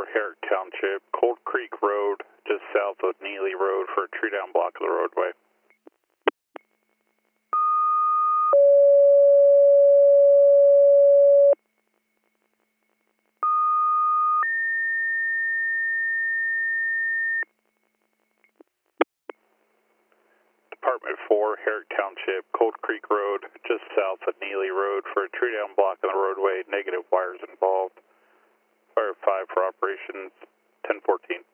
4, Herrick Township, Cold Creek Road, just south of Neely Road for a tree down block of the roadway. Department 4, Herrick Township, Cold Creek Road, just south of Neely Road for a tree down block on the roadway, negative wires involved. Fire 5 for operations 1014.